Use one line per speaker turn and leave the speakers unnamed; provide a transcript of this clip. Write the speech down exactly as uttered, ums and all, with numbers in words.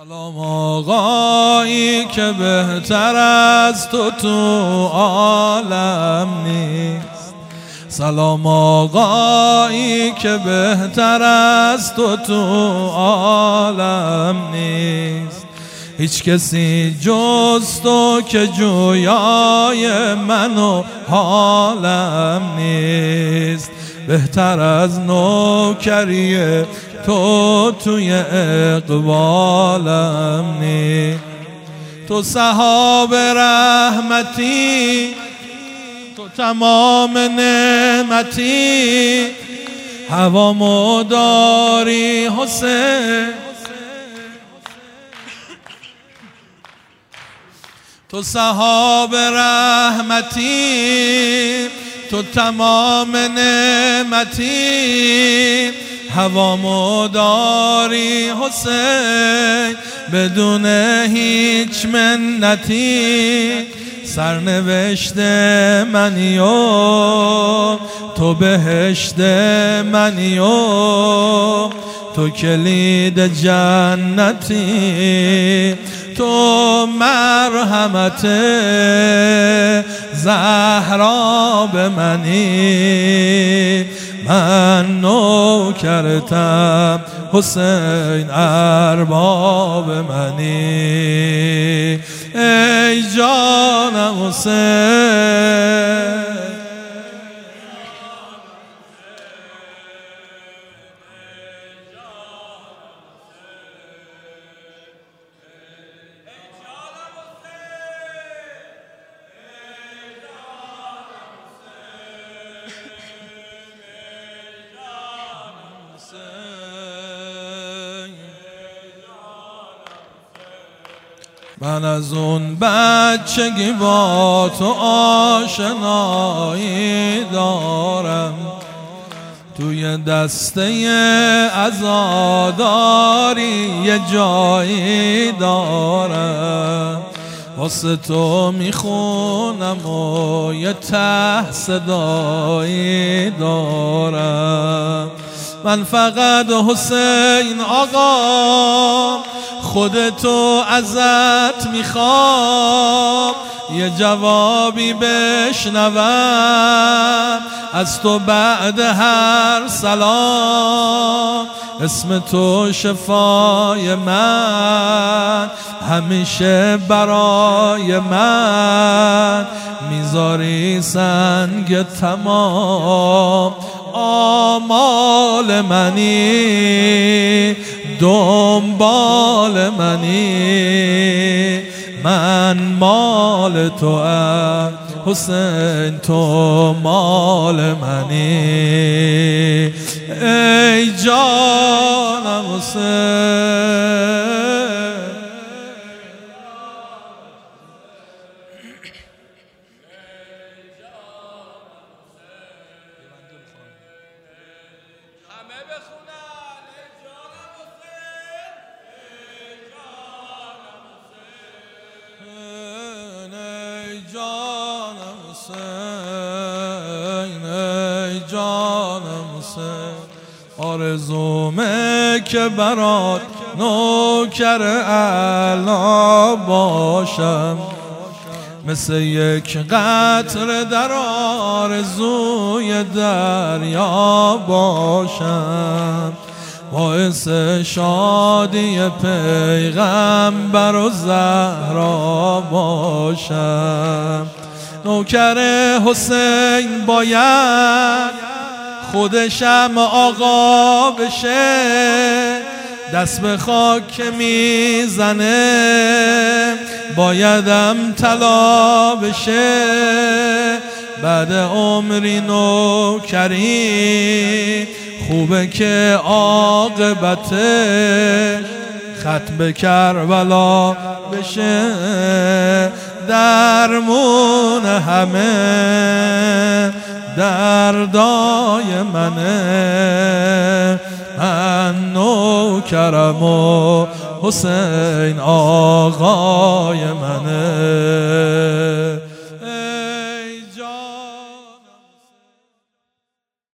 سلام آقایی که بهتر از تو تو عالم نیست. سلام آقایی که بهتر از تو تو عالم نیست. هیچ کسی جز تو که جویای من و حالم نیست. بهتر از نوکری تو توی اقبالم نیست. تو سحاب رحمتی، تو تمام نعمتی، هوامو داری حسین. تو سحاب رحمتی، تو تمام نعمتی، هوامو داری حسین. بدون هیچ منتی سرنوشت منی و تو بهشت منی و تو کلید جنتی. تو مرحمت زهرا به منی، من نوکرتم حسین ارباب منی. ای جانم حسین، من از اون بچگی با تو آشنایی دارم، توی دسته عزاداری یه جایی دارم. واسه تو میخونم و یه ته صدایی دارم. من فقط حسین آقا خودتو ازت میخوام، یه جوابی بشنوم از تو بعد هر سلام. اسم تو شفای من، همیشه برای من میذاری سنگ تمام. آمال منی، دنبال منی، من مال تو ام حسین، تو مال منی. ای جانم حسین، جانم حسین، ای جانم حسین. آرزومه که برات نوکر اعلی باشم، مثل یک قطره در آرزوی دریا باشم. باعث شادی پیغمبر و زهرا باشم. نوکر حسین باید خودشم آقا بشه، دست به خاک میزنه بایدم طلا بشه. بعد عمری نوکری خوبه که عاقبتش ختم کربلا بشه. درمون همه دردای منه، من نوکرم و حسین آقای منه.